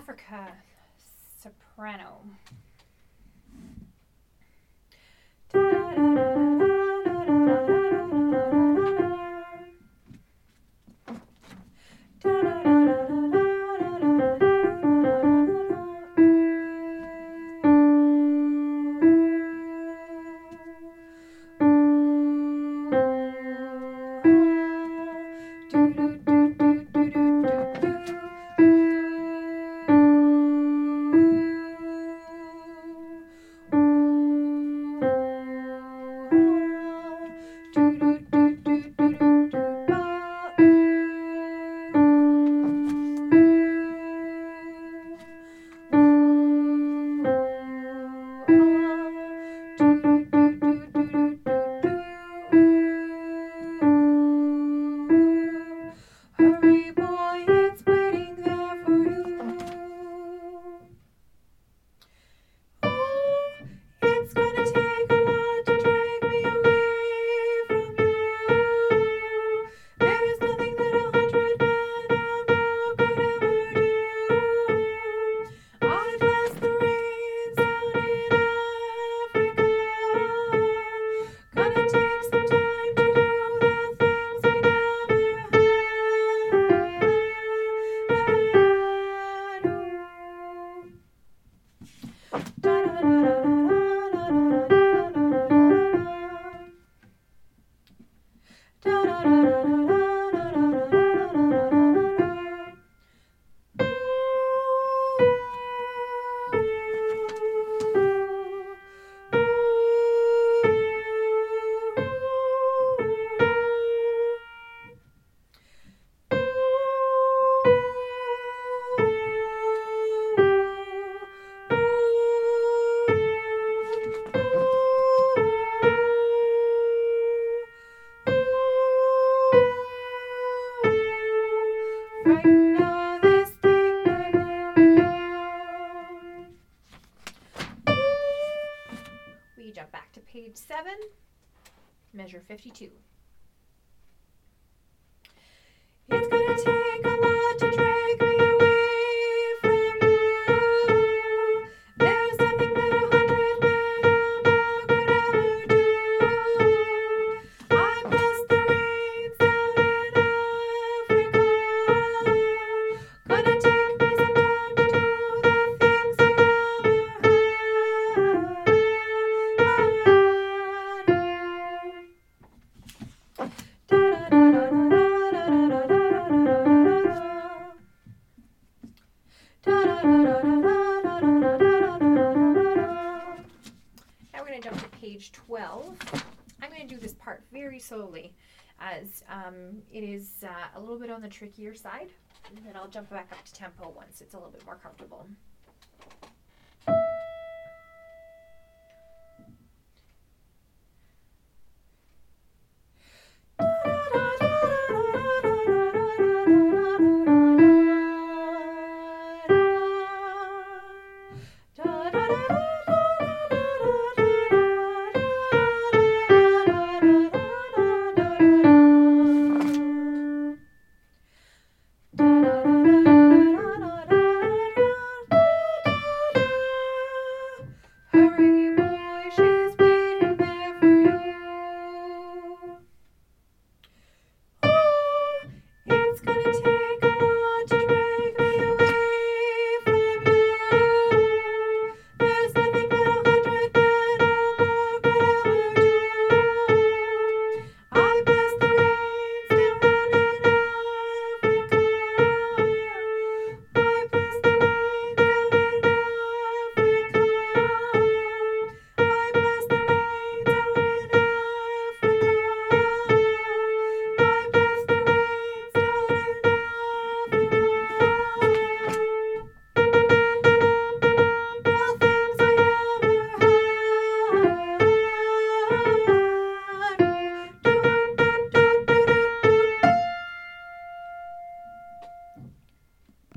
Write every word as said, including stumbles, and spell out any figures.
Africa soprano. Hurry, boy, it's waiting there for you. Oh, it's gonna take a lot to drag me away from you. There is nothing that a hundred men or more could ever do. I've lost the reins down in Africa. Gonna take some time to do the things we never had. Right now, this thing I've never known. We jump back to page seven, measure fifty-two. It's gonna take a lot to drag me away from you. There's nothing that a hundred men or more could ever do. I've lost the reins down in Africa. Gonna take me some time to do the things we Now we're going to jump to page twelve. I'm going to do this part very slowly as um, it is uh, a little bit on the trickier side. And then I'll jump back up to tempo once it's a little bit more comfortable.